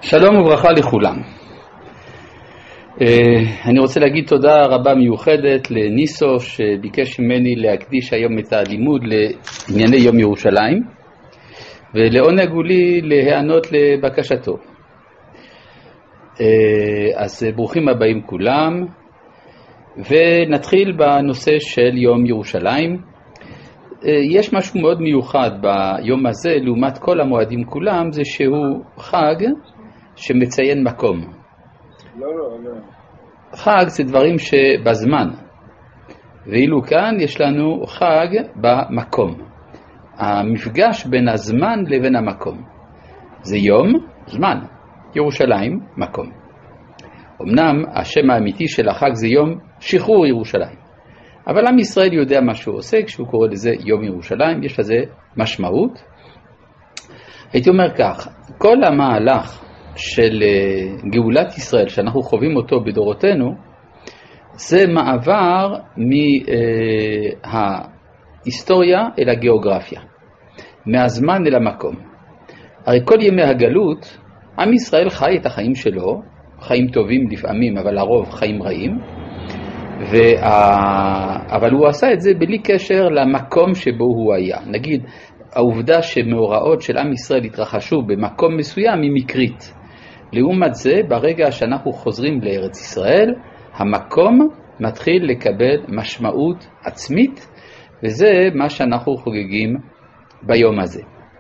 שלום וברכה לכולם. אני רוצה להגיד תודה רבה מיוחדת לניסו שביקש ממני להקדיש היום את הלימוד לענייני יום ירושלים, ולעונג הוא לי להיענות לבקשתו. אז ברוכים הבאים כולם, ונתחיל בנושא של יום ירושלים. יש משהו מאוד מיוחד ביום הזה לעומת כל המועדים כולם, זה שהוא חג שמציין מקום. לא. חג זה דברים שבזמן, ואילו כאן יש לנו חג במקום. המפגש בין הזמן לבין המקום. זה יום, זמן, ירושלים, מקום. אמנם השם האמיתי של החג זה יום שחרור ירושלים. אבל עם ישראל יודע מה שהוא עושה כשהוא קורא לזה יום ירושלים, יש לזה משמעות. הייתי אומר כך, כל המהלך של גאולת ישראל שאנחנו חווים אותו בדורותינו, זה מעבר מההיסטוריה אל הגיאוגרפיה, מהזמן אל המקום. הרי כל ימי הגלות, עם ישראל חי את החיים שלו, חיים טובים לפעמים, אבל לרוב חיים רעים, אבל הוא עשה את זה בלי קשר למקום שבו הוא היה. נגיד, העובדה שמאורעות של עם ישראל התרחשו במקום מסוים היא מקרית. לעומת זה, ברגע שאנחנו חוזרים לארץ ישראל, המקום מתחיל לקבל משמעות עצמית, וזה מה שאנחנו חוגגים ביום הזה.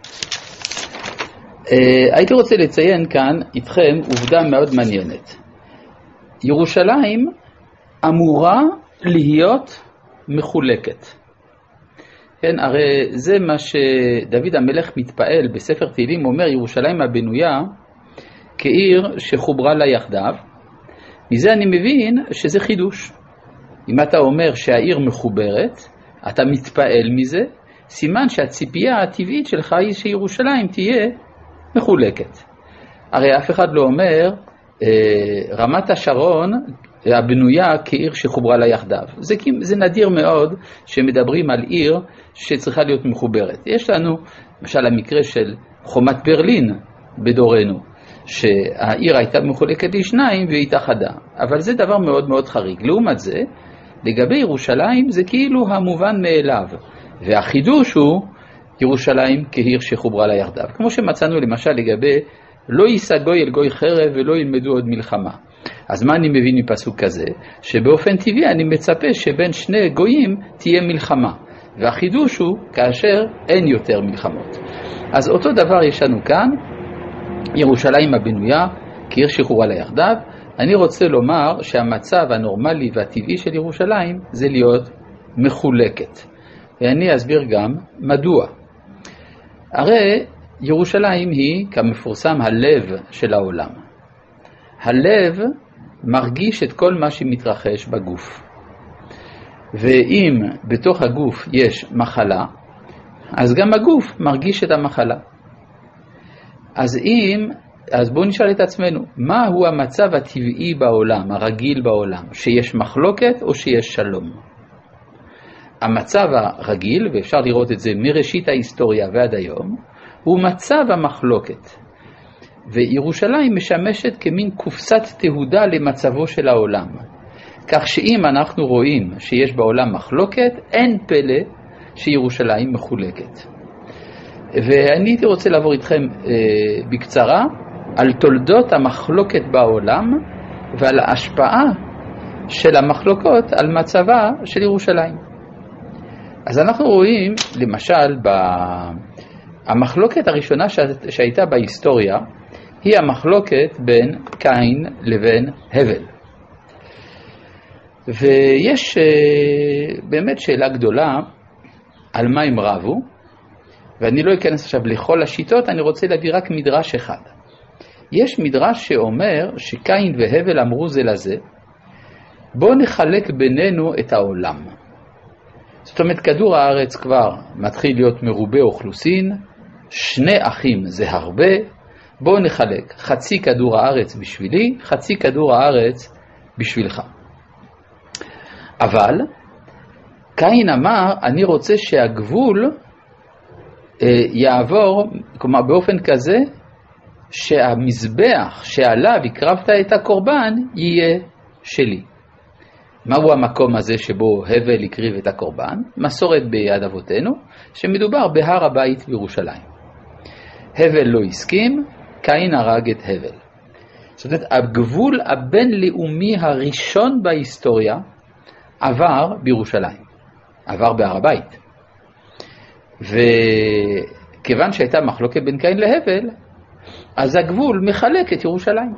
הייתי רוצה לציין כאן איתכם עובדה מאוד מעניינת. ירושלים אמורה להיות מחולקת. כן, הרי זה מה שדוד המלך מתפעל בספר תהילים, אומר ירושלים הבנויה כעיר שחוברה לה יחדיו. מזה אני מבין שזה חידוש. אם אתה אומר שהעיר מחוברת, אתה מתפעל מזה, סימן שהציפייה הטבעית שלך היא שירושלים תהיה מחולקת. הרי אף אחד לא אומר רמת השרון הבנויה כעיר שחוברה לה יחדיו. זה נדיר מאוד שמדברים על עיר שצריכה להיות מחוברת. יש לנו למשל המקרה של חומת ברלין בדורנו, שהעיר הייתה מחולקת לשניים והיא התאחדה. אבל זה דבר מאוד מאוד חריג. לעומת זה, לגבי ירושלים זה כאילו המובן מאליו. והחידוש הוא ירושלים כעיר שחוברה לה יחדיו. כמו שמצאנו למשל לגבי לא יישא גוי אל גוי חרב ולא ילמדו עוד מלחמה. אז מה אני מבין מפסוק כזה? שבאופן טבעי אני מצפה שבין שני גויים תהיה מלחמה. והחידוש הוא כאשר אין יותר מלחמות. אז אותו דבר יש לנו כאן, ירושלים הבנויה כעיר שחוברה לה יחדיו. אני רוצה לומר שהמצב הנורמלי והטבעי של ירושלים זה להיות מחולקת. ואני אסביר גם מדוע. הרי ירושלים היא כמפורסם הלב של העולם. הלב מרגיש את כל מה שמתרחש בגוף. ואם בתוך הגוף יש מחלה, אז גם הגוף מרגיש את המחלה. אז בואו נשאל את עצמנו, מהו המצב הטבעי בעולם, הרגיל בעולם? שיש מחלוקת או שיש שלום? המצב הרגיל, ואפשר לראות את זה מראשית ההיסטוריה ועד היום, הוא מצב המחלוקת. וירושלים משמשת כמין קופסת תהודה למצבו של העולם. כך שאם אנחנו רואים שיש בעולם מחלוקת, אין פלא שירושלים מחולקת. ואני הייתי רוצה לעבור איתכם בקצרה על תולדות המחלוקת בעולם ועל ההשפעה של המחלוקות על מצבה של ירושלים. אז אנחנו רואים למשל המחלוקת הראשונה שהייתה בהיסטוריה היא המחלוקת בין קין לבין הבל. ויש באמת שאלה גדולה על מה הם רבו, ואני לא אכנס עכשיו לכל השיטות, אני רוצה להביא רק מדרש אחד. יש מדרש שאומר שקין והבל אמרו זה לזה, בוא נחלק בינינו את העולם. זאת אומרת, כדור הארץ כבר מתחיל להיות מרובה אוכלוסין, שני אחים זה הרבה, בואו נחלק, חצי כדור הארץ בשבילי, חצי כדור הארץ בשבילך. אבל קין אמר, אני רוצה שהגבול יעבור, כלומר באופן כזה, שהמזבח שעליו הקרבת את הקורבן יהיה שלי. מהו המקום הזה שבו הבל הקריב את הקורבן? מסורת ביד אבותינו, שמדובר בהר הבית בירושלים. הבל לא הסכים, קין הרג את הבל. זאת אומרת, הגבול הבינלאומי הראשון בהיסטוריה עבר בירושלים, עבר בהר הבית. וכיוון שהייתה מחלוקת בין קין להבל, אז הגבול מחלק את ירושלים.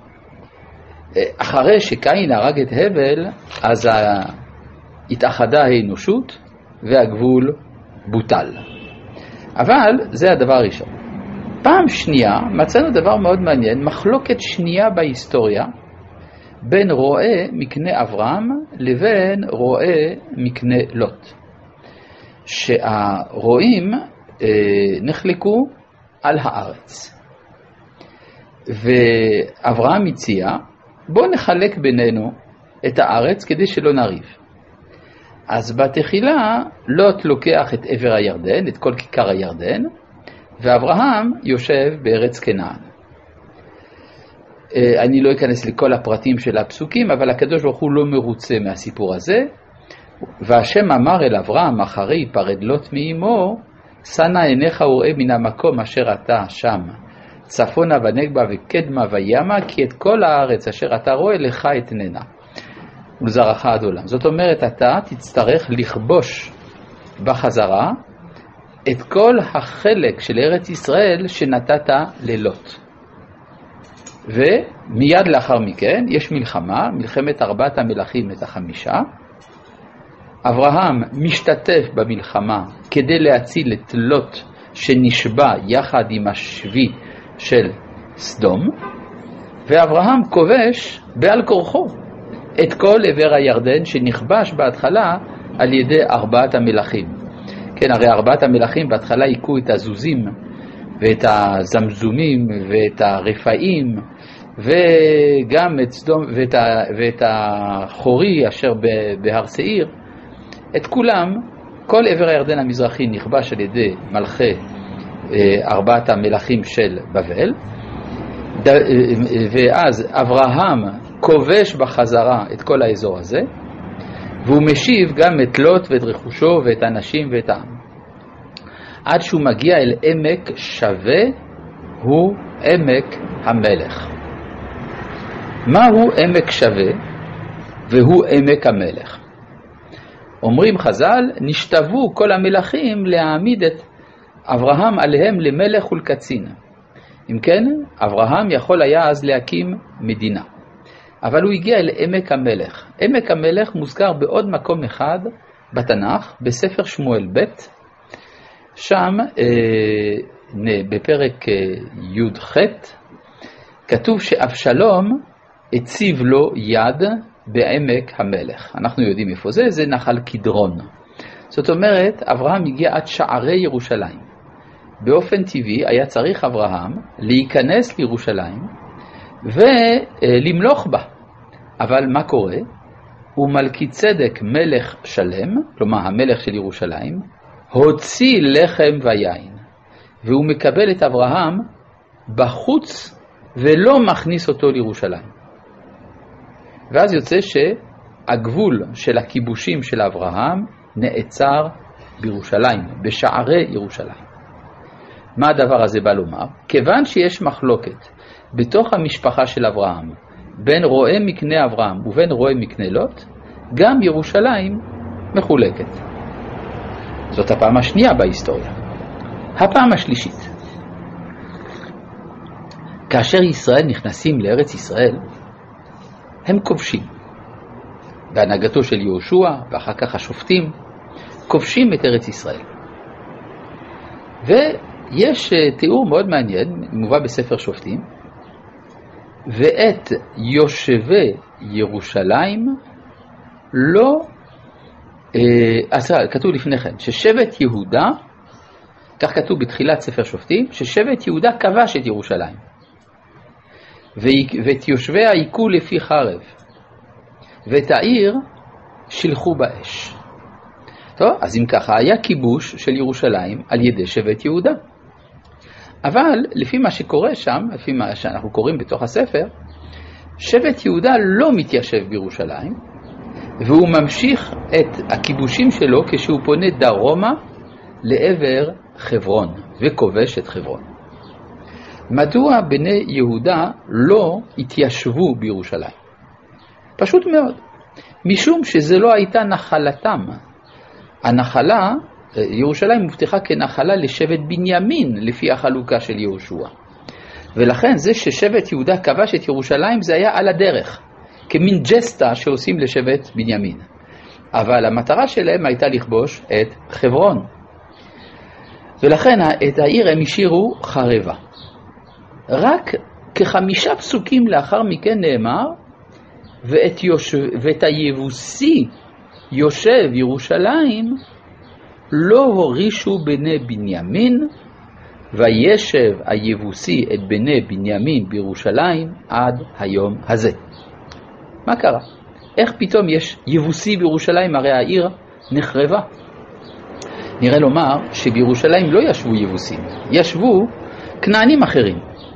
אחרי שקין הרג את הבל, אז התאחדה האנושות והגבול בוטל. אבל זה הדבר הראשון. פעם שנייה מצאנו דבר מאוד מעניין, מחלוקת שנייה בהיסטוריה בין רועה מקנה אברהם לבין רועה מקנה לוט. שהרועים נחלקו על הארץ. ואברהם הציע, בוא נחלק בינינו את הארץ כדי שלא נריב. אז בתחילה לוט לוקח את עבר הירדן, את כל כיכר הירדן, ואברהם יושב בארץ כנען. אני לא אכנס לכל הפרטים של הפסוקים, אבל הקדוש ברוך הוא לא מרוצה מהסיפור הזה. והשם אמר אל אברהם, אחרי יפרד לוט מאמו, שנא עיניך וראה מן המקום אשר אתה שם, צפונה ונגבה וקדמה וימה, כי את כל הארץ אשר אתה רואה לך אתננה, ולזרעך עד עולם. זאת אומרת, אתה תצטרך לכבוש בחזרה את כל החלק של ארץ ישראל שנתת ללוט. ומיד לאחר מכן יש מלחמה, מלחמת 4 המלכים את 5. אברהם משתתף במלחמה כדי להציל את לוט שנשבע יחד עם השבי של סדום, ואברהם כובש בעל כורחו את כל עבר הירדן שנכבש בהתחלה על ידי 4 המלכים. כן, הרי 4 המלכים בהתחלה עיקו את הזוזים ואת הזמזומים ואת הרפאים וגם את סדום ואת החורי אשר בהר שעיר. את כולם, כל עבר הירדן המזרחי נכבש על ידי מלכי 4 המלכים של בבל, ואז אברהם כובש בחזרה את כל האזור הזה, והוא משיב גם את לוט ואת רכושו ואת האנשים ואת העם. עד שהוא מגיע אל עמק שווה, הוא עמק המלך. מהו עמק שווה והוא עמק המלך? אומרים חז"ל, נשתוו כל המלכים להעמיד את אברהם עליהם למלך ולקצין. אם כן, אברהם יכול היה אז להקים מדינה. אבל הוא הגיע אל עמק המלך. עמק המלך מוזכר בעוד מקום אחד בתנ"ך, בספר שמואל ב', שם בפרק י"ח, כתוב שאבשלום הציב לו יד בעמק המלך. אנחנו יודעים איפה זה, זה נחל קדרון. זאת אומרת, אברהם הגיע עד שערי ירושלים. באופן טבעי היה צריך אברהם להיכנס לירושלים ולמלוך בה. אבל מה קורה? ומלכי צדק מלך שלם, כלומר המלך של ירושלים, הוציא לחם ויין. והוא מקבל את אברהם בחוץ ולא מכניס אותו לירושלים. ואז יוצא שהגבול של הכיבושים של אברהם נעצר בירושלים, בשערי ירושלים. מה הדבר הזה בא לומר? כיוון שיש מחלוקת בתוך המשפחה של אברהם, בין רועה מקנה אברהם ובין רועה מקנה לוט, גם ירושלים מחולקת. זאת הפעם השנייה בהיסטוריה. הפעם השלישית. כאשר ישראל נכנסים לארץ ישראל, הם כובשים. בהנהגתו של יהושע ואחר כך השופטים, כובשים את ארץ ישראל. ויש תיאור מאוד מעניין, מובא בספר שופטים, ואת יושבי ירושלים לא, כתוב לפני כן, ששבט יהודה, כך כתוב בתחילת ספר שופטים, ששבט יהודה כבש את ירושלים. ואת יושביה עיקו לפי חרב, ואת העיר שלחו באש. טוב, אז אם ככה, היה כיבוש של ירושלים על ידי שבט יהודה. אבל לפי מה שקורה שם, לפי מה שאנחנו קוראים בתוך הספר, שבט יהודה לא מתיישב בירושלים, והוא ממשיך את הכיבושים שלו כשהוא פונה דרומה לעבר חברון וכובש את חברון. מדוע בני יהודה לא התיישבו בירושלים? פשוט מאוד, משום שזה לא הייתה נחלתם. הנחלה, ירושלים מובטחה כנחלה לשבט בנימין לפי החלוקה של יהושע. ולכן זה ששבט יהודה כבש את ירושלים זה היה על הדרך, כמין ג'סטה שעושים לשבט בנימין. אבל המטרה שלהם הייתה לכבוש את חברון. ולכן את העיר הם השאירו חרבה. רק כ5 פסוקים לאחר מכן נאמר, ואת היבוסי יושב ירושלים לא הורישו בני בנימין, וישב היבוסי את בני בנימין בירושלים עד היום הזה. מה קרה? איך פתאום יש יבוסי בירושלים? הרי העיר נחרבה. נראה לומר שבירושלים לא ישבו יבוסים, ישבו כנענים אחרים.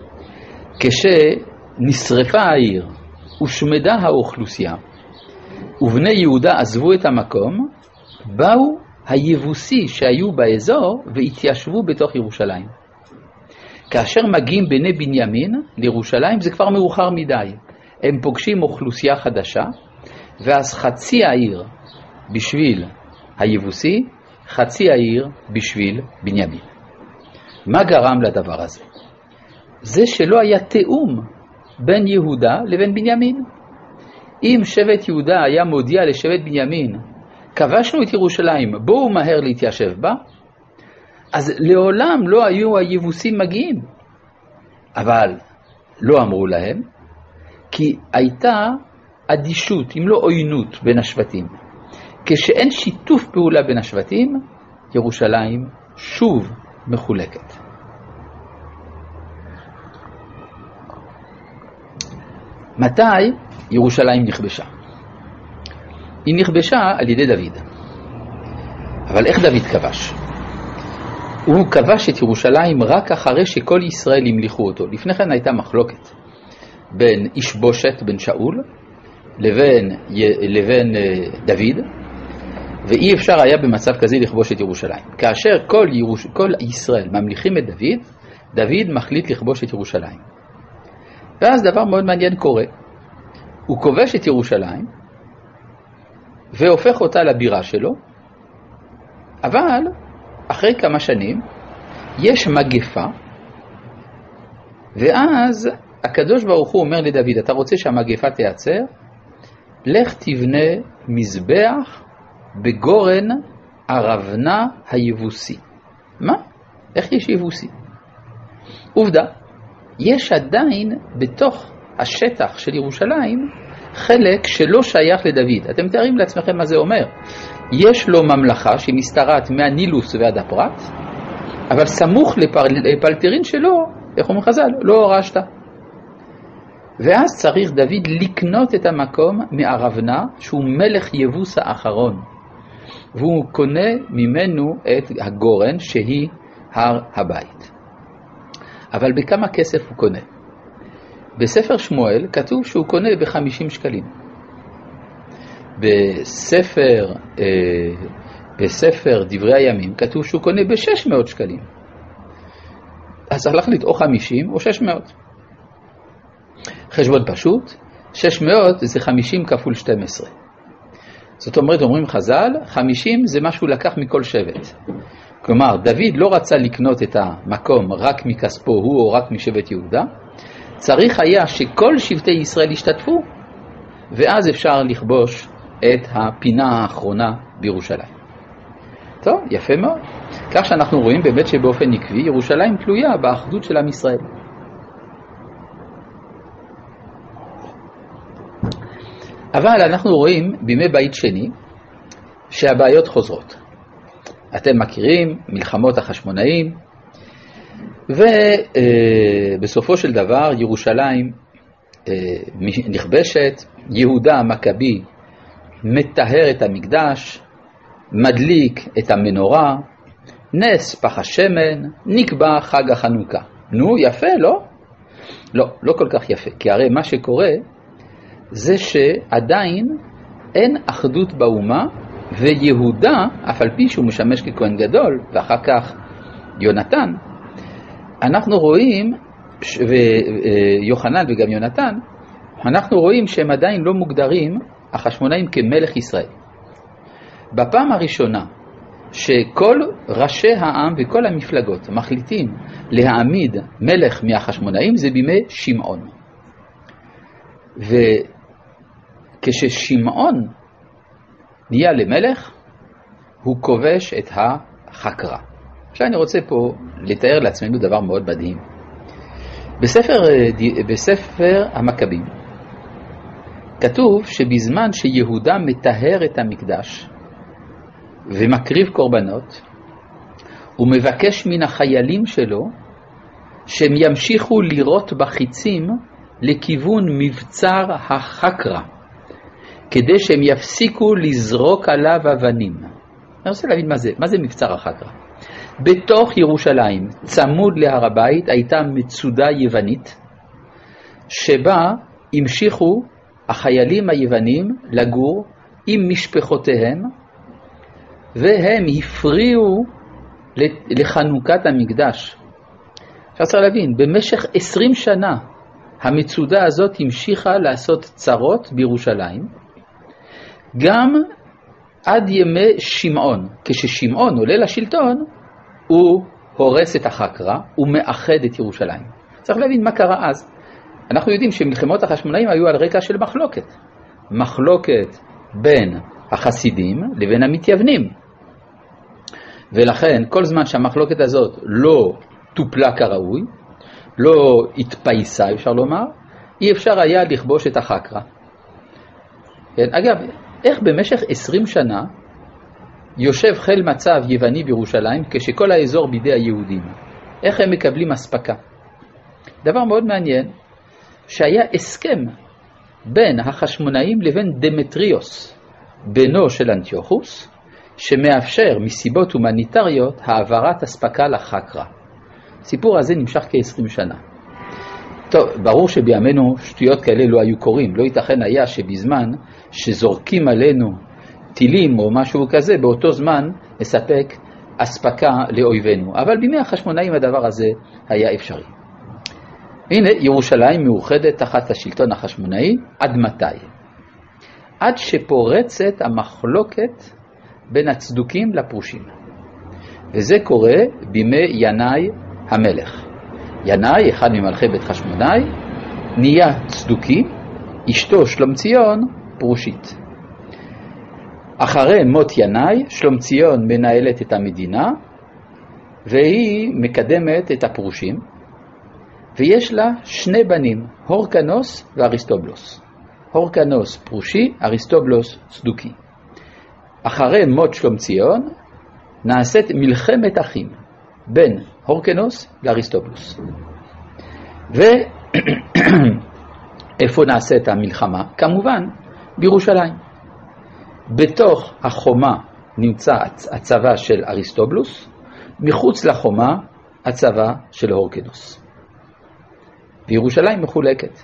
כשנשרפה העיר ושמדה האוכלוסייה ובני יהודה עזבו את המקום, באו היבוסי שהיו באזור והתיישבו בתוך ירושלים. כאשר מגיעים בני בנימין לירושלים זה כבר מאוחר מדי. הם פוגשים אוכלוסייה חדשה, ואז חצי העיר בשביל היבוסי, חצי העיר בשביל בנימין. מה גרם לדבר הזה? זה שלא היה תאום בין יהודה לבין בנימין. אם שבט יהודה היה מודיע לשבט בנימין, כבשנו את ירושלים, בואו מהר להתיישב בה, אז לעולם לא היו היבוסים מגיעים. אבל לא אמרו להם, כי הייתה אדישות, אם לא עוינות בין השבטים. כשאין שיתוף פעולה בין השבטים, ירושלים שוב מחולקת. מתי ירושלים נכבשה? היא נכבשה על ידי דוד. אבל איך דוד כבש? הוא כבש את ירושלים רק אחרי שכל ישראל המליכו אותו. לפני כן הייתה מחלוקת בין אישבושת בן שאול לבין דוד, ואי אפשר היה במצב כזה לכבוש את ירושלים. כאשר כל ישראל ממליכים את דוד, דוד מחליט לכבוש את ירושלים. ואז דבר מאוד מעניין קורה. הוא כובש את ירושלים והופך אותה לבירה שלו, אבל אחרי כמה שנים יש מגפה, ואז הקדוש ברוך הוא אומר לדוד, אתה רוצה שהמגפה תיעצר? לך תבנה מזבח בגורן ערבנה היבוסי. מה? איך יש יבוסי? עובדה, יש עדיין בתוך השטח של ירושלים חלק שלא שייך לדוד. אתם תארים לעצמכם מה זה אומר. יש לו ממלכה שמסתרעת מהנילוס ועד הפרת, אבל סמוך לפלטרין שלו, איך אומרים חז"ל, לא הורשת. ואז צריך דוד לקנות את המקום מערבנה, שהוא מלך יבוס האחרון, והוא קונה ממנו את הגורן שהיא הר הבית. אבל בכמה כסף הוא קונה? בספר שמואל כתוב שהוא קונה ב50 שקלים. בספר דברי הימים כתוב שהוא קונה ב600 שקלים. אז צריך להחליט או 50 או 600. חשבון פשוט, 600 זה 50 כפול 12. זאת אומרת, אומרים חז"ל, 50 זה משהו לקח מכל שבט. כלומר, דוד לא רצה לקנות את המקום רק מכספו הוא או רק משבט יהודה, צריך היה שכל שבטי ישראל ישתתפו, ואז אפשר לכבוש את הפינה האחרונה בירושלים. טוב, יפה מאוד. כך שאנחנו רואים באמת שבאופן עקבי ירושלים תלויה באחדות של עם ישראל. אבל אנחנו רואים בימי בית שני שהבעיות חוזרות. אתם מכירים מלחמות החשמונאים, ובסופו של דבר ירושלים נכבשת, יהודה המכבי מטהר את המקדש, מדליק את המנורה, נס פח השמן, נקבע חג החנוכה. נו, יפה, לא? לא, לא כל כך יפה, כי הרי מה שקורה זה שעדיין אין אחדות באומה, ויהודה, אף על פי שהוא משמש ככהן גדול, ואחר כך יונתן, אנחנו רואים, ויוחנן וגם יונתן, אנחנו רואים שהם עדיין לא מוגדרים החשמונאים כמלך ישראל. בפעם הראשונה שכל ראשי העם וכל המפלגות מחליטים להעמיד מלך מהחשמונאים זה בימי שמעון. וכששמעון נהיה למלך, הוא כובש את החקרא. עכשיו אני רוצה פה לתאר לעצמנו דבר מאוד מדהים. בספר המכבים כתוב שבזמן שיהודה מטהר את המקדש ומקריב קורבנות, הוא מבקש מן החיילים שלו שהם ימשיכו לירות בחיצים לכיוון מבצר החקרא, כדי שהם יפסיקו לזרוק עליו אבנים. אני רוצה להבין מה זה מבצר החקרא. בתוך ירושלים, צמוד להר הבית, הייתה מצודה יוונית, שבה המשיכו החיילים היוונים לגור עם משפחותיהם, והם הפריעו לחנוכת המקדש. עכשיו צריך להבין, במשך 20 שנה המצודה הזאת המשיכה לעשות צרות בירושלים, גם עד ימי שמעון. כששמעון עולה לשלטון, הוא הורס את החקרא, הוא מאחד את ירושלים. צריך להבין מה קרה אז. אנחנו יודעים שמלחמות החשמונאים היו על רקע של מחלוקת. מחלוקת בין החסידים לבין המתייוונים. ולכן כל זמן שהמחלוקת הזאת לא טופלה כראוי, לא התפייסה אפשר לומר, אי אפשר היה לכבוש את החקרא. כן? אגב, איך במשך 20 שנה יושב חיל מצב יווני בירושלים כשכל האזור בידי היהודים? איך הם מקבלים אספקה? דבר מאוד מעניין, שהיה הסכם בין החשמונאים לבין דמטריוס, בנו של אנטיוכוס, שמאפשר מסיבות הומניטריות העברת אספקה לחקרא. הסיפור הזה נמשך כ-20 שנה. טוב, ברור שבימינו שטויות כאלה לא היו קורים. לא ייתכן היה שבזמן שזורקים עלינו טילים או משהו כזה, באותו זמן מספק אספקה לאויבינו. אבל בימי החשמונאים הדבר הזה היה אפשרי. הנה, ירושלים מאוחדת תחת השלטון החשמונאי. עד מתי? עד שפורצת המחלוקת בין הצדוקים לפרושים. וזה קורה בימי ינאי המלך. ינאי, אחד ממלכי בית חשמונאי, נהיה צדוקי, אשתו שלומציון פרושית. אחרי מות ינאי, שלומציון מנהלת את המדינה, והיא מקדמת את הפרושים, ויש לה 2 בנים, הורקנוס ואריסטובלוס. הורקנוס פרושי, אריסטובלוס צדוקי. אחרי מות שלומציון נעשית מלחמת אחים בין הורקנוס לאריסטובלוס. ואיפה נעשית המלחמה? כמובן בירושלים. בתוך החומה נמצא הצבא של אריסטובלוס, מחוץ לחומה הצבא של הורקנוס. וירושלים מחולקת.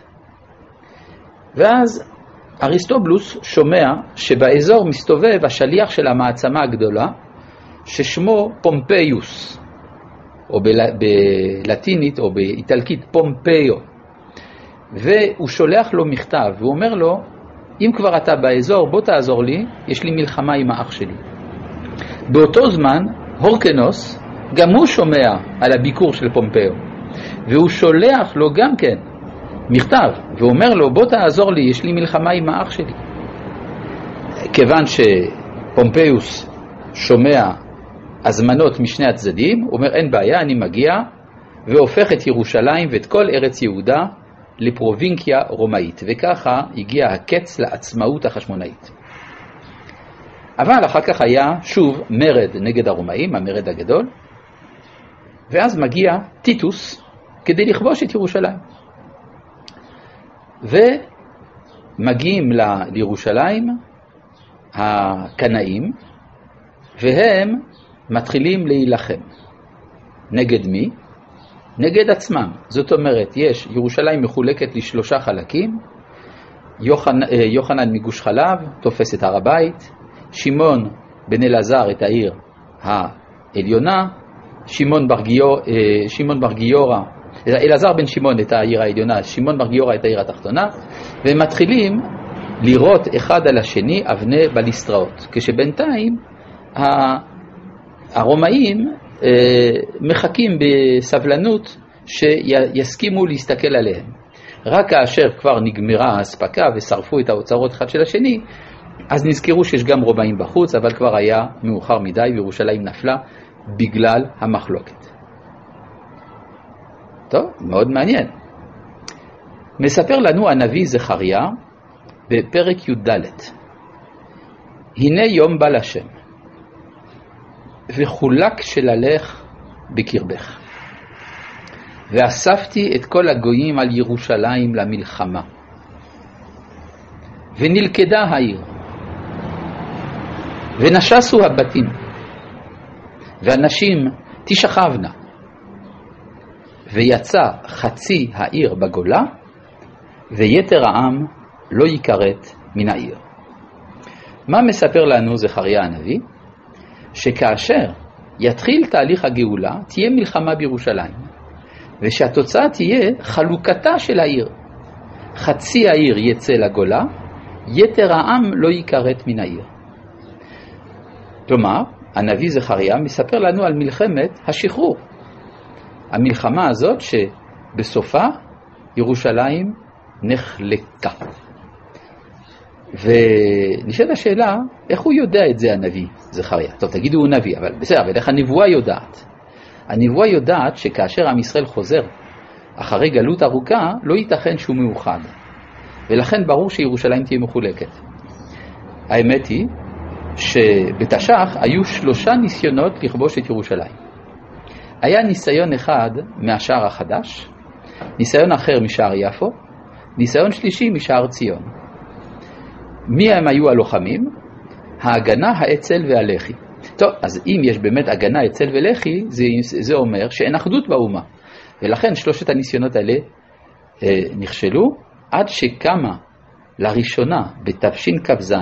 ואז אריסטובלוס שומע שבאזור מסתובב השליח של המעצמה הגדולה, ששמו פומפיוס, או בלטינית או באיטלקית פומפיו. והוא שולח לו מכתב, והוא אומר לו, אם כבר אתה באזור, בוא תעזור לי, יש לי מלחמה עם האח שלי. באותו זמן, הורקנוס, גם הוא שומע על הביקור של פומפיו, והוא שולח לו גם כן מכתב, ואומר לו, בוא תעזור לי, יש לי מלחמה עם האח שלי. כיוון שפומפיוס שומע הזמנות משני הצדדים, הוא אומר, אין בעיה, אני מגיע, והופך את ירושלים ואת כל ארץ יהודה לפרובינקיה רומאית, וככה הגיע הקץ לעצמאות החשמונאית. אבל אחר כך היה שוב מרד נגד הרומאים, המרד הגדול, ואז מגיע טיטוס כדי לכבוש את ירושלים. ומגיעים לירושלים הקנאים, והם מתחילים להילחם. נגד מי? נגד עצמם. זאת אומרת, ירושלים מחולקת ל3 חלקים, יוחנן מגוש חלב תופס את הר הבית, שמעון בן אלעזר את העיר העליונה, שמעון בר גיורא, אלעזר בן שמעון את העיר העליונה, שמעון בר גיורא את העיר התחתונה, והם מתחילים לירות אחד על השני אבני בליסטראות, כשבינתיים הרומאים מחכים בסבלנות שיסכימו להסתכל עליהם. רק כאשר כבר נגמרה ההספקה ושרפו את האוצרות אחד של השני, אז נזכרו שיש גם רומאים בחוץ, אבל כבר היה מאוחר מדי וירושלים נפלה בגלל המחלוקת. טוב, מאוד מעניין. מספר לנו הנביא זכריה בפרק י"ד. הנה יום בא לשם, וחולק שללך בקרבך. ואספתי את כל הגויים על ירושלים למלחמה. ונלכדה העיר. ונשסו הבתים. והנשים תשכבנה. ויצא חצי העיר בגולה, ויתר העם לא יקראת מן העיר. מה מספר לנו זכריה הנביא? שכאשר יתחיל תהליך הגאולה, תהיה מלחמה בירושלים, ושהתוצאה תהיה חלוקתה של העיר. חצי העיר יצא לגולה, יתר העם לא יקראת מן העיר. כלומר, הנביא זכריה מספר לנו על מלחמת השחרור. המלחמה הזאת שבסופה ירושלים נחלקה. ונשאלת השאלה, איך הוא יודע את זה הנביא זכריה? טוב, תגידו הוא נביא, אבל בסדר, אבל איך הנבואה יודעת? הנבואה יודעת שכאשר עם ישראל חוזר אחרי גלות ארוכה, לא ייתכן שהוא מאוחד. ולכן ברור שירושלים תהיה מחולקת. האמת היא שבתש"ח היו 3 ניסיונות לכבוש את ירושלים. היה ניסיון אחד מהשער החדש, ניסיון אחר משער יפו, ניסיון שלישי משער ציון. מי הם היו הלוחמים? ההגנה, האצ"ל והלח"י. טוב, אז אם יש באמת הגנה, אצ"ל ולח"י, זה אומר שאין אחדות באומה. ולכן 3 הניסיונות האלה נכשלו, עד שקמה לראשונה בתשכ"ז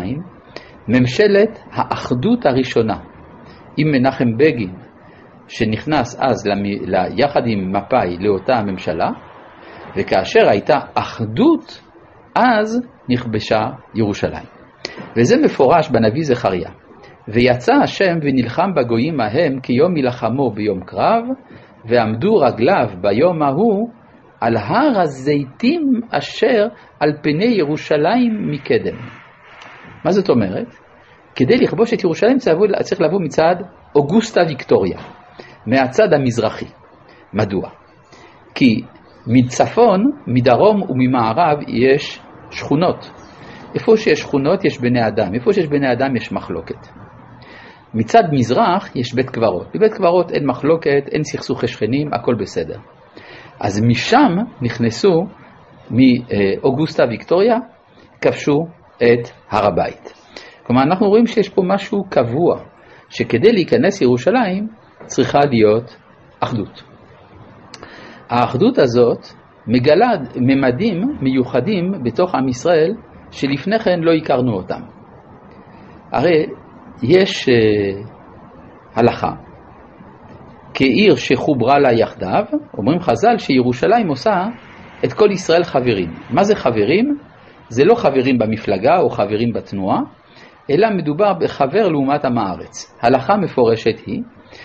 ממשלת האחדות הראשונה, עם מנחם בגין, שנכנס אז יחד עם מפא"י לאותה הממשלה, וכאשר הייתה אחדות, אז נכבשה ירושלים. וזה מפורש בנביא זכריה. ויצא השם ונלחם בגויים ההם כיום מלחמו ביום קרב, ועמדו רגליו ביום ההוא על הר הזיתים אשר על פני ירושלים מקדם. מה זאת אומרת? כדי לכבוש את ירושלים צריך לבוא מצד אוגוסטה ויקטוריה, מהצד המזרחי. מדוע? כי מצפון, מדרום וממערב יש שכונות. איפה שיש שכונות יש בני אדם, איפה שיש בני אדם יש מחלוקת. מצד מזרח יש בית קברות. בבית קברות אין מחלוקת, אין סכסוכי שכנים, הכל בסדר. אז משם נכנסו, מאוגוסטה ויקטוריה, כבשו את הר הבית. כלומר, אנחנו רואים שיש פה משהו קבוע, שכדי להיכנס ירושלים צריכה להיות אחדות. האחדות הזאת מגלה ממדים מיוחדים בתוך עם ישראל, שלפני כן לא הכרנו אותם. הרי יש הלכה, כעיר שחוברה לה יחדיו, אומרים חז"ל שירושלים עושה את כל ישראל חברים. מה זה חברים? זה לא חברים במפלגה או חברים בתנועה, אלא מדובר בחבר לעומת עם הארץ. הלכה מפורשת היא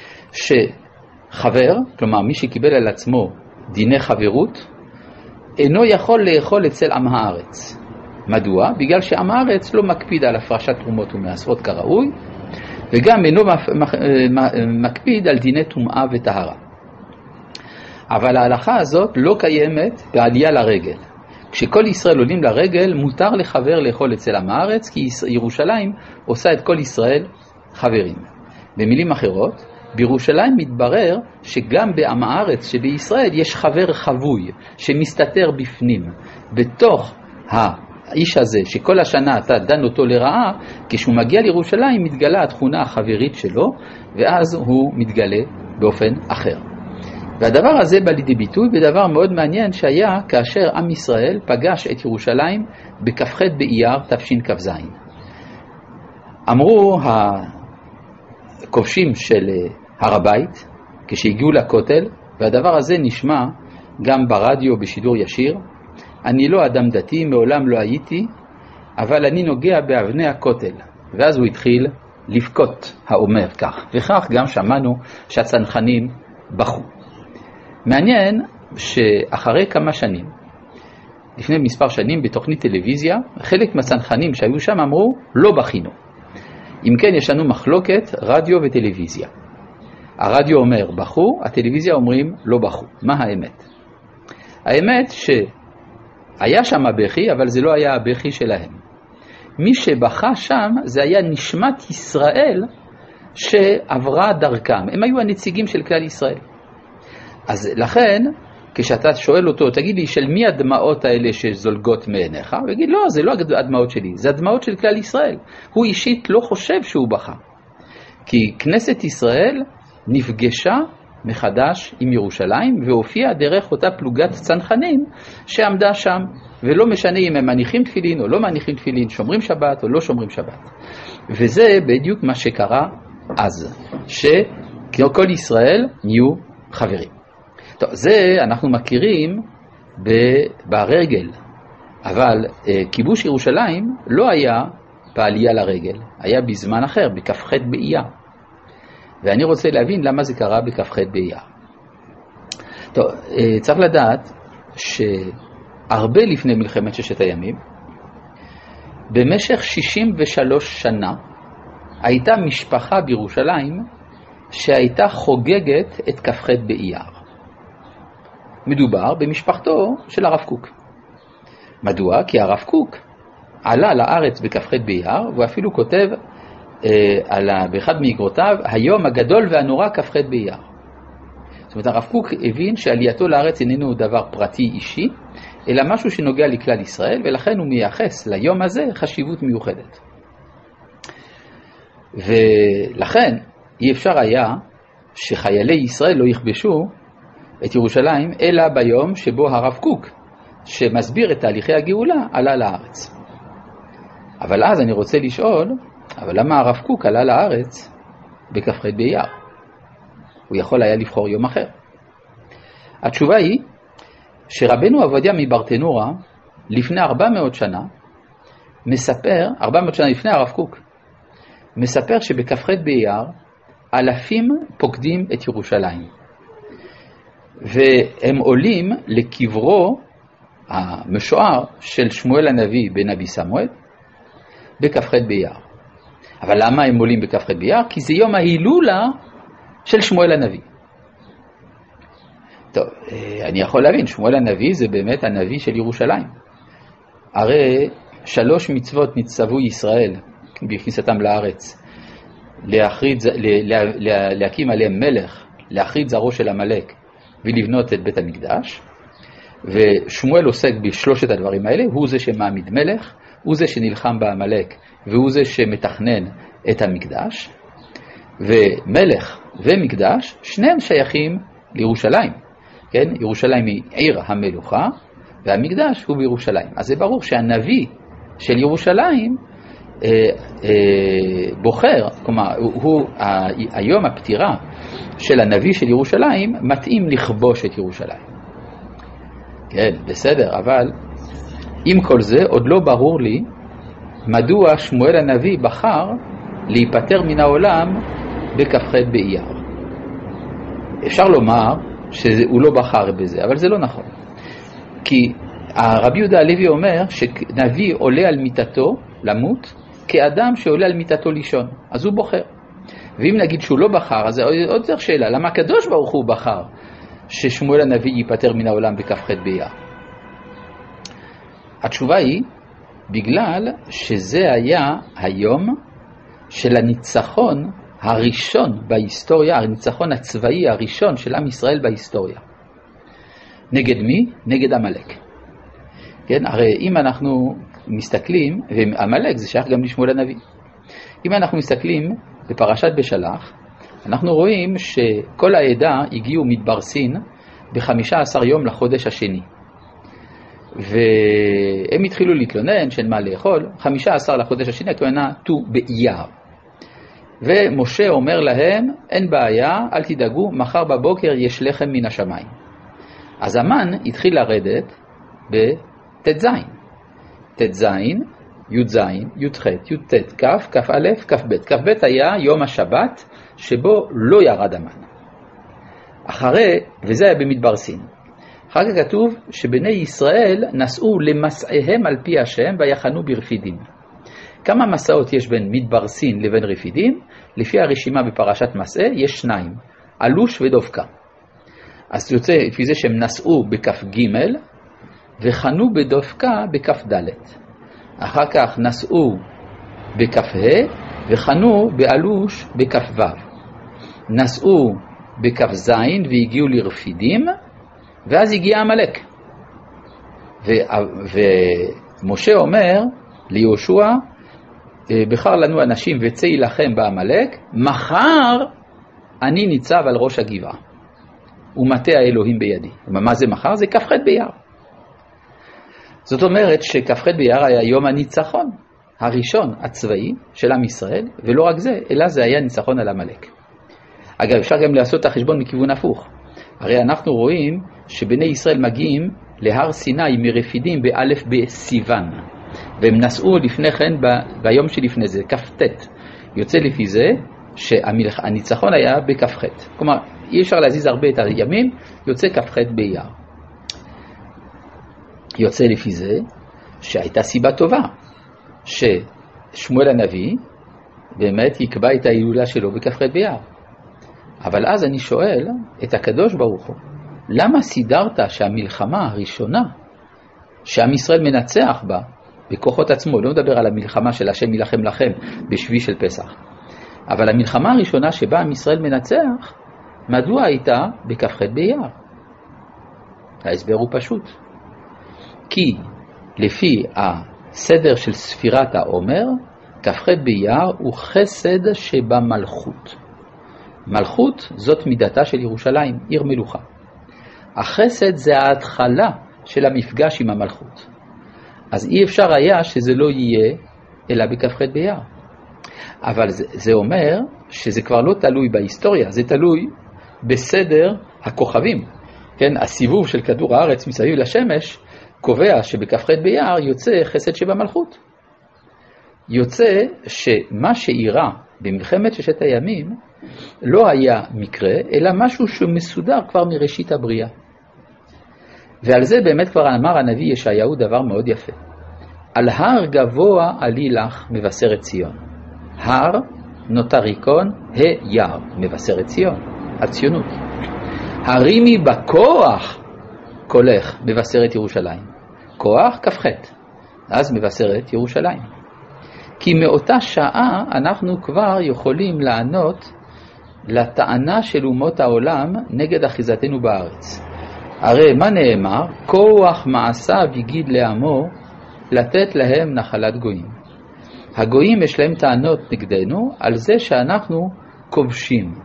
שחבר, כלומר מי שקיבל על עצמו דיני חברות, אינו יכול לאכול אצל עם הארץ. מדוע? בגלל שעם הארץ לא מקפיד על הפרשת תרומות ומעשרות כראוי, וגם אינו מקפיד על דיני טומאה וטהרה. אבל ההלכה הזאת לא קיימת בעלייה לרגל. כשכל ישראל עולים לרגל, מותר לחבר לאכול אצל עם הארץ, כי ירושלים עושה את כל ישראל חברים. במילים אחרות, בירושלים מתברר שגם בעם הארץ שבישראל יש חבר חבוי שמסתתר בפנים. בתוך האיש הזה שכל השנה אתה דן אותו לרעה, כשהוא מגיע לירושלים מתגלה התכונה החברית שלו, ואז הוא מתגלה באופן אחר. והדבר הזה בא לידי ביטוי בדבר מאוד מעניין שהיה כאשר עם ישראל פגש את ירושלים בכ"ח באייר תשכ"ז. אמרו הכובשים של הר הבית כשהגיעו לכותל, והדבר הזה נשמע גם ברדיו בשידור ישיר: אני לא אדם דתי, מעולם לא הייתי, אבל אני נוגע באבני הכותל. ואז הוא התחיל לבכות, האומר כך, וכך גם שמענו שהצנחנים בכו. מעניין שאחרי כמה שנים, לפני מספר שנים בתוכנית טלוויזיה, חלק מהצנחנים שהיו שם אמרו לא בכינו. אם כן, יש לנו מחלוקת רדיו וטלוויזיה. הרדיו אומר בכו, הטלוויזיה אומרים לא בכו. מה האמת? האמת שהיה שם הבכי, אבל זה לא היה הבכי שלהם. מי שבכה שם זה היה נשמת ישראל שעברה דרכם. הם היו הנציגים של כלל ישראל. אז לכן, כשאתה שואל אותו, תגיד לי, של מי הדמעות האלה שזולגות מעיניך? הוא יגיד, לא, זה לא הדמעות שלי, זה הדמעות של כלל ישראל. הוא אישית לא חושב שהוא בכה. כי כנסת ישראל נפגשה מחדש עם ירושלים, והופיעה דרך אותה פלוגת צנחנים שעמדה שם, ולא משנה אם הם מניחים תפילין או לא מניחים תפילין, שומרים שבת או לא שומרים שבת. וזה בדיוק מה שקרה אז, שכל ישראל נהיו חברים. טוב, זה אנחנו מכירים ברגל, אבל כיבוש ירושלים לא היה בעלייה לרגל, היה בזמן אחר, בכ"ח באייר. ואני רוצה להבין למה זה קרה בכ"ח באייר. טוב, צריך לדעת שהרבה לפני מלחמת ששת הימים, במשך 63 שנה, הייתה משפחה בירושלים שהייתה חוגגת את כ"ח באייר. מדובר במשפחתו של הרב קוק. מדוע? כי הרב קוק עלה לארץ בכ"ח באייר, והוא אפילו כותב באחד מאגרותיו, היום הגדול והנורא כ"ח באייר. זאת אומרת, הרב קוק הבין שעלייתו לארץ איננו דבר פרטי אישי, אלא משהו שנוגע לכלל ישראל, ולכן הוא מייחס ליום הזה חשיבות מיוחדת. ולכן אי אפשר היה שחיילי ישראל לא יכבשו את ירושלים, אלא ביום שבו הרב קוק, שמסביר את תהליכי הגאולה, עלה לארץ. אבל אז אני רוצה לשאול, אבל למה הרב קוק עלה לארץ בכ"ח באייר? הוא יכול היה לבחור יום אחר. התשובה היא שרבנו עובדיה מברטנורה לפני 400 שנה מספר, 400 שנה לפני הרב קוק, מספר שבכ"ח באייר אלפים פוקדים את ירושלים. והם עולים לקברו המשוער של שמואל הנביא בנביא סמואל בכ"ח באייר. אבל למה הם עולים בכ"ח באייר? כי זה יום ההילולה של שמואל הנביא. טוב, אני יכול להבין, שמואל הנביא זה באמת הנביא של ירושלים. הרי 3 מצוות נצטוו ישראל בכניסתם לארץ, להקים עליהם מלך, להחריד זרעו של עמלק ולבנות את בית המקדש. ושמואל עוסק בשלושת הדברים האלה, הוא זה שמעמיד מלך, הוא זה שנלחם בעמלק, והוא זה שמתכנן את המקדש. ומלך ומקדש, שניהם שייכים לירושלים. כן? ירושלים היא עיר המלוכה, והמקדש הוא בירושלים. אז זה ברור שהנביא של ירושלים בוחר, כלומר, היום הפטירה של הנביא של ירושלים מתאים לכבוש את ירושלים. כן, בסדר, אבל עם כל זה עוד לא ברור לי מדוע שמואל הנביא בחר להיפטר מן העולם בכ"ח באייר. אפשר לומר שהוא לא בחר בזה, אבל זה לא נכון. כי הרבי יהודה הלוי אומר שנביא עולה על מיטתו למות כאדם שעולה על מיטתו לישון, אז הוא בוחר. ואם נגיד שהוא לא בחר, אז עוד יותר שאלה, למה הקדוש ברוך הוא בחר ששמואל הנביא ייפטר מן העולם בכ"ח באייר? התשובה היא, בגלל שזה היה היום של הניצחון הראשון בהיסטוריה, הניצחון הצבאי הראשון של עם ישראל בהיסטוריה. נגד מי? נגד עמלק. כן, הרי אם אנחנו מסתכלים, ועמלק זה שייך גם לשמואל הנביא. אם אנחנו מסתכלים בפרשת בשלח, אנחנו רואים שכל העדה הגיעו מדבר סין ב-15 יום לחודש השני. והם התחילו להתלונן שאין מה לאכול. 15 לחודש השני, הכוונה ט"ו באייר. ומשה אומר להם, אין בעיה, אל תדאגו, מחר בבוקר יש לחם מן השמיים. אז המן התחיל לרדת בט"ז. ט"ז, י"ז, י"ח, י"ט, כ', כ"א, כ"ב. כ"ב היה יום השבת שבו לא ירד המן. וזה היה במדבר סין. אחר כך כתוב שבני ישראל נסעו למסעיהם על פי השם ויחנו ברפידים. כמה מסעות יש בין מדבר סין לבין רפידים? לפי הרשימה בפרשת מסע יש 2, אלוש ודופקה. אז יוצא לפי זה שהם נסעו בכף ג' וחנו בדופקה בכף ד'. אחר כך נסעו בכף ה' וחנו באלוש בכף ו'. נסעו בכף ז' והגיעו לרפידים, ואז הגיע המלאק. ומשה אומר ליהושע, בחר לנו אנשים וצא יילחם בעמלק, מחר אני ניצב על ראש הגבעה ומטה האלוהים בידי. מה זה מחר? זה כ"ח באייר. זאת אומרת שכ"ח באייר היה יום הניצחון הראשון הצבאי של עם ישראל, ולא רק זה, אלא זה היה ניצחון על עמלק. אגב, אפשר גם לעשות את החשבון מכיוון הפוך. הרי אנחנו רואים שבני ישראל מגיעים להר סיני מרפידים באלף בסיוון, והם נסעו לפני כן ביום שלפני זה, כ"ט. יוצא לפי זה שהניצחון היה בכ"ח. כלומר, אי אפשר להזיז הרבה את הימים, יוצא כ"ח באייר. יוצא לפי זה שהייתה סיבה טובה, ששמואל הנביא באמת יקבע את ההילולה שלו בכ"ח באייר. אבל אז אני שואל את הקדוש ברוך הוא, למה סידרת שהמלחמה הראשונה שעם ישראל מנצח בה בכוחות עצמו, לא מדבר על המלחמה של השם ילחם לכם בשבי של פסח, אבל המלחמה הראשונה שבה עם ישראל מנצח, מדוע הייתה בכ"ח באייר? ההסבר הוא פשוט. כי לפי הסדר של ספירת העומר, כ"ח באייר הוא חסד שבמלכות. מלכות זאת מידתה של ירושלים, עיר מלוכה. החסד זה ההתחלה של המפגש עם המלכות. אז אי אפשר היה שזה לא יהיה אלא בכ"ח באייר. אבל זה אומר שזה כבר לא תלוי בהיסטוריה, זה תלוי בסדר הכוכבים. כן, הסיבוב של כדור הארץ מסביב לשמש קובע שבכ"ח באייר יוצא חסד שבמלכות. יוצא שמה שאירע במלחמת ששת הימים לא היה מקרה, אלא משהו שמסודר כבר מראשית הבריאה. ועל זה באמת כבר אמר הנביא ישעיהו דבר מאוד יפה. על הר גבוה עלי לך מבשרת ציון. הר נוטריקון היער, מבשרת ציון, הציונות. הרימי בכוח קולך, מבשרת ירושלים. כוח כ"ח, אז מבשרת ירושלים. כי מאותה שעה אנחנו כבר יכולים לענות לטענה של אומות העולם נגד אחיזתנו בארץ. הרי מה נאמר? כוח מעשיו יגיד לעמו לתת להם נחלת גויים. הגויים יש להם טענות נגדנו על זה שאנחנו כובשים.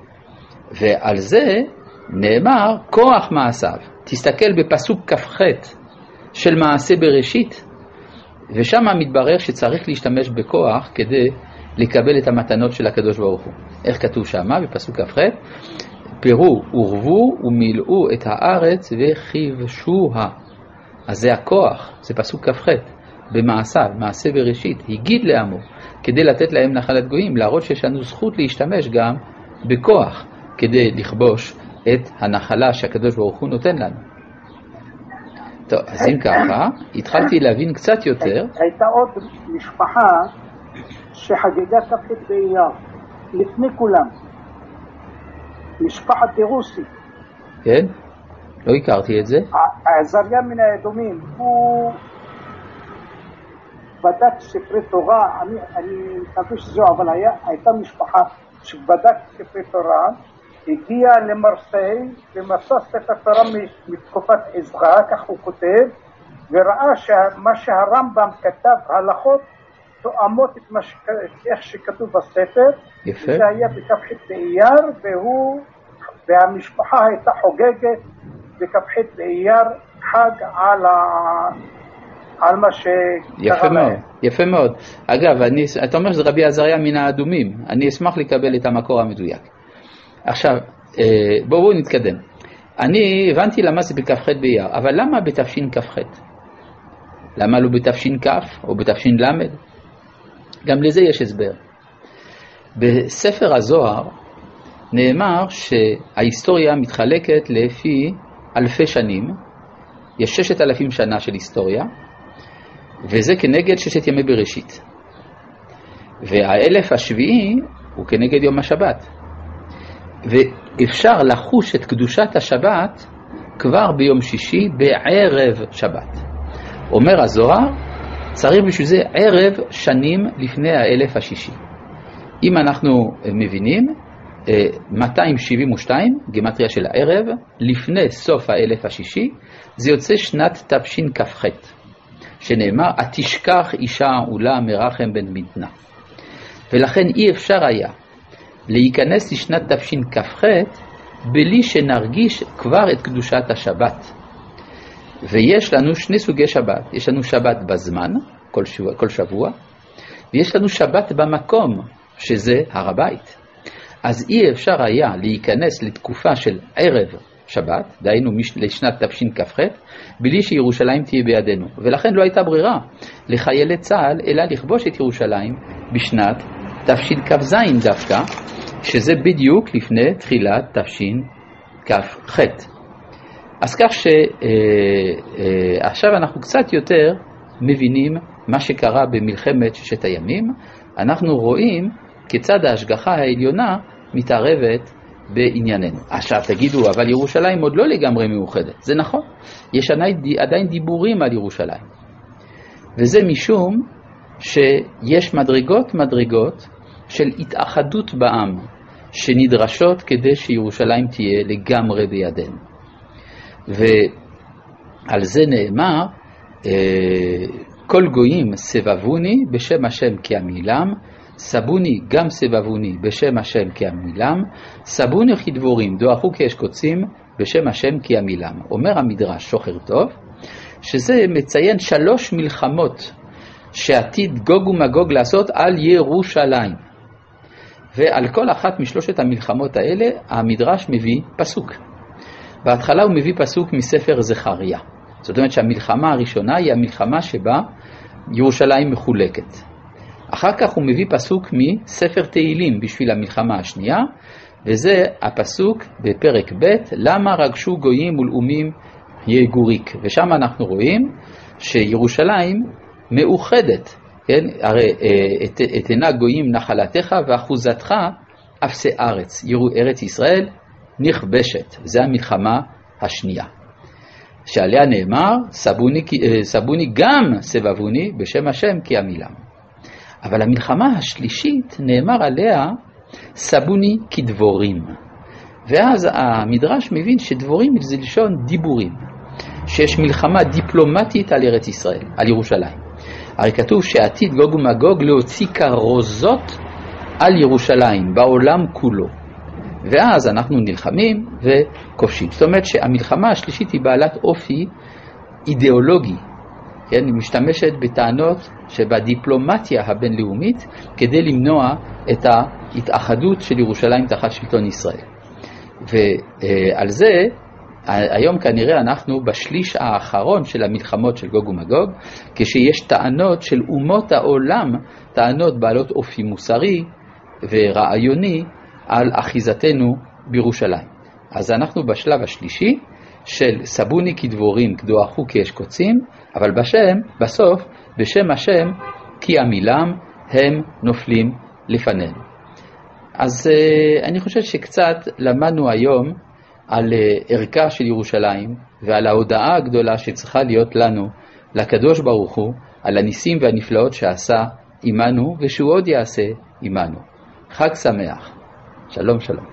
ועל זה נאמר כוח מעשיו. תסתכל בפסוק כ"ח של מעשה בראשית, ושם מתברר שצריך להשתמש בכוח כדי לקבל את המתנות של הקדוש ברוך הוא. איך כתוב שמה בפסוק כ"ח? פירו ורבו ומילאו את הארץ וכיבשוה. אז זה הכוח, זה פסוק כ"ח. במעשיו, מעשה בראשית, הגיד לעמו כדי לתת להם נחלת גויים, להראות שיש לנו זכות להשתמש גם בכוח כדי לכבוש את הנחלה שהקדוש ברוך הוא נותן לנו. טוב, אז אם ככה, התחלתי להבין קצת יותר. הייתה עוד משפחה שחגגה כ"ח באייר, לפני כולם. משפחת דירוסי. כן? לא הכרתי את זה. עזריה מן האדומים, הוא בדק ספרי תורה, אני מקווה שזו, אבל הייתה משפחה שבדק ספרי תורה, הגיע למרסיי ומצא ספר תורה מתקופת עזרא, כך הוא כותב, וראה שמה שהרמב"ם כתב הלכות תואמות את איך שכתוב בספר. יפה. זה היה בכ"ח באייר, והמשפחה הייתה חוגגת בכ"ח באייר חג על מה שקרה להם. יפה מאוד. אגב, אתה אומר שזה רבי עזריה מן האדומים, אני אשמח לקבל את המקור המדויק. עכשיו, בואו נתקדם. אני הבנתי למה זה בכ"ח באייר, אבל למה בתשין כ"ח? למה לא בתשין כ' או בתשין ל'? גם לזה יש הסבר. בספר הזוהר נאמר שההיסטוריה מתחלקת לפי אלפי שנים, יש 6,000 שנה של היסטוריה, וזה כנגד 6 ימי בראשית. והאלף השביעי הוא כנגד יום השבת. ואפשר לחוש את קדושת השבת כבר ביום שישי בערב שבת. אומר הזוהר, צריך בשביל זה ערב שנים לפני האלף השישי. אם אנחנו מבינים, 272, גימטריה של הערב, לפני סוף האלף השישי, זה יוצא שנת תשין כ"ח, שנאמר, התשכח אישה עולה מרחם בן מתנה. ולכן אי אפשר היה להיכנס לשנת תשין כ"ח בלי שנרגיש כבר את קדושת השבת. ויש לנו שני סוגי שבת, יש לנו שבת בזמן, כל שבוע, ויש לנו שבת במקום, שזה הר הבית. אז אי אפשר היה להיכנס לתקופה של ערב שבת, דהיינו לשנת תשין כ"ח, בלי שירושלים תהיה בידינו. ולכן לא הייתה ברירה לחיילי צה"ל, אלא לכבוש את ירושלים בשנת תשין כ"ז דווקא, שזה בדיוק לפני תחילת תשין כ"ח. אז כך שעכשיו אנחנו קצת יותר מבינים מה שקרה במלחמת ששת הימים, אנחנו רואים כיצד ההשגחה העליונה מתערבת בענייננו. עכשיו תגידו, אבל ירושלים עוד לא לגמרי מאוחדת. זה נכון, יש עדיין דיבורים על ירושלים. וזה משום שיש מדרגות של התאחדות בעם, שנדרשות כדי שירושלים תהיה לגמרי בידינו. ועל זה נאמר, כל גויים סבבוני בשם השם כי עמילם, סבוני גם סבבוני בשם השם כי עמילם, סבוני כדבורים דועכו כאש קוצים בשם השם כי עמילם. אומר המדרש שוחר טוב, שזה מציין 3 מלחמות שעתיד גוג ומגוג לעשות על ירושלים. ועל כל אחת משלושת המלחמות האלה המדרש מביא פסוק. בהתחלה הוא מביא פסוק מספר זכריה. זאת אומרת שהמלחמה הראשונה היא המלחמה שבה ירושלים מחולקת. אחר כך הוא מביא פסוק מספר תהילים בשביל המלחמה השנייה, וזה הפסוק בפרק ב' למה רגשו גויים ולאומים יגוריק. ושם אנחנו רואים שירושלים מאוחדת, כן? הרי אתנה גויים נחלתך ואחוזתך אפסי ארץ. ארץ ישראל נכבשת. זה המלחמה השנייה. שעליה נאמר, סבוני גם סבבוני בשם השם כי עמילם. אבל המלחמה השלישית נאמר עליה, סבוני כדבורים. ואז המדרש מבין שדבורים זה לשון דיבורים. שיש מלחמה דיפלומטית על ארץ ישראל, על ירושלים. הרי כתוב שעתיד גוג ומגוג להוציא כרוזות על ירושלים בעולם כולו. ואז אנחנו נלחמים וכובשים. זאת אומרת שהמלחמה השלישית היא בעלת אופי אידיאולוגי. כן? היא משתמשת בטענות שבדיפלומטיה הבינלאומית כדי למנוע את ההתאחדות של ירושלים תחת שלטון ישראל. ועל זה היום כנראה אנחנו בשליש האחרון של המלחמות של גוג ומגוג, כשיש טענות של אומות העולם, טענות בעלות אופי מוסרי ורעיוני על אחיזתנו בירושלים. אז אנחנו בשלב השלישי של סבוני כדבורים כדועכו כאש קוצים, אבל בסוף בשם השם כי עמילם הם נופלים לפנינו. אז אני חושב שקצת למדנו היום על ערכה של ירושלים ועל ההודעה הגדולה שצריכה להיות לנו לקדוש ברוך הוא על הניסים והנפלאות שעשה עמנו ושהוא עוד יעשה עמנו. חג שמח. שלום שלום.